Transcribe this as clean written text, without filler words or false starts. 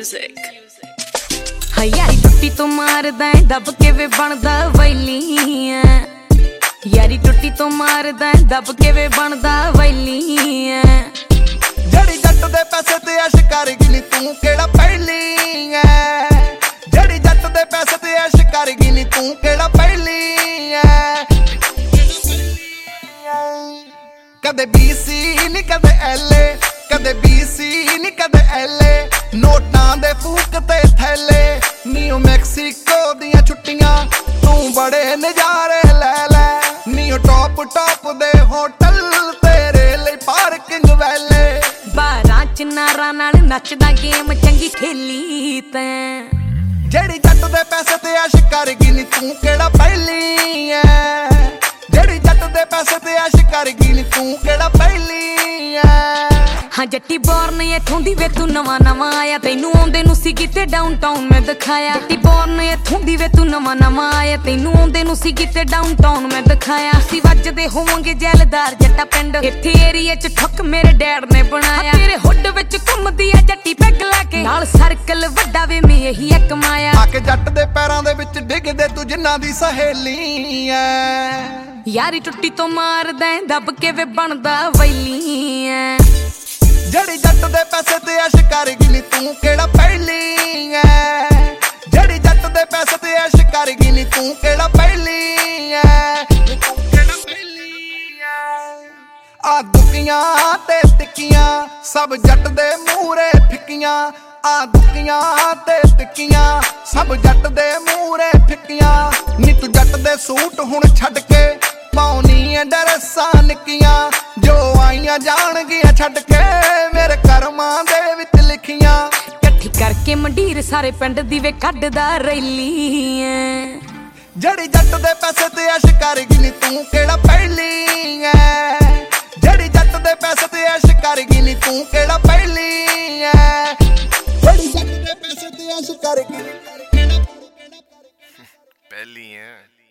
music. यारी टुट्टी तो मारदा है दब के वे बनदा वैली यारी टुट्टी तो मारदा है दब के वे बनदा वैली जड़ी जट दे पैसे ते ऐश करगी नी तू केड़ा पहली है जड़ी जट दे पैसे ते ऐश करगी नी तू केड़ा पहली है कदे BC नी कदे LA कदे BC नी कदे LA नोटां दे फूक ते थैले नीओ मैक्सिको दियां छुट्टियां तू बड़े नजारे ले ले नीओ टॉप टॉप दे होटल तेरे लिए पार्किंग वैले 12 चिनारा नाल नचदा गेम चंगी खेली तैं जेड़ी जट दे पैसे ते ऐश करगी नी तू केड़ा पहली है जेड़ी जट दे पैसे ते ऐश करगी नी तू केड़ा पहली है हाँ जट्टी बॉर्न इत्थों दी वे तू नवा नवा आया तैनू आउंदे नू सी किते डाउनटाउन मैं दिखाया जट्टी बॉर्न इत्थों दी वे तू नवा नवा आया तैनू आउंदे नू सी किते डाउनटाउन मैं दिखाया सी वजदे होवांगे जैलदार जट्टा पिंड इत्थे एरिया च ठुक मेरे डैड ने बनाया तेरे हुड विच घुमदी आ जट्टी पैग लाके नाल सर्कल वड्डा वे मैं यही एक माया आके जट दे पैरां दे विच डिगदे तू जिन्ना दी सहेली है यारी टुट्टी तो मारदा है दब के वे बनदा वैली जड़ी जट दे पैसे ते ऐश करगी नी तू केड़ा पहली है जड़ी जट दे पैसे ते ऐश करगी नी तू केड़ा पहली है आ दुखियां ते टिक्कियां सब जट दे मूरे फिक्कियां आ दुखियां ते टिक्कियां सब जट दे मूरे फिक्कियां नी तू जट दे सूट हुण छड्ड के पाउनी डरसा निक्कियां जो आईयां जाणगियां छड्ड के मेरे करमां दे विच लिखियां इकट्ठी करके मंडीर सारे पिंड दी वे कड्डदा रैली जड़ी जट दे पैसे ते ऐश करगी नी तू केड़ा पहली है जड़ी जट दे पैसे ते ऐश करगी नी तू केड़ा पहली है जड़ी जट दे पैसे ते ऐश करगी पहली है।